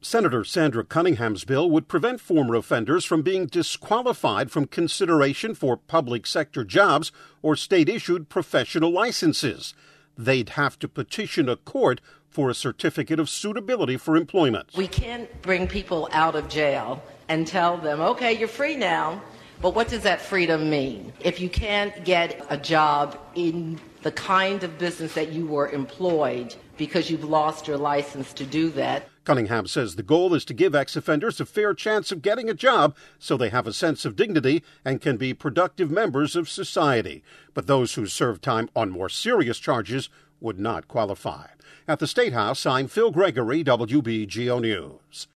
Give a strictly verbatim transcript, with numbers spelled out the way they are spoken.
Senator Sandra Cunningham's bill would prevent former offenders from being disqualified from consideration for public sector jobs or state-issued professional licenses. They'd have to petition a court for a certificate of suitability for employment. We can't bring people out of jail and tell them, okay, you're free now. But what does that freedom mean? If you can't get a job in the kind of business that you were employed because you've lost your license to do that. Cunningham says the goal is to give ex-offenders a fair chance of getting a job so they have a sense of dignity and can be productive members of society. But those who serve time on more serious charges would not qualify. At the State House, I'm Phil Gregory, W B G O News.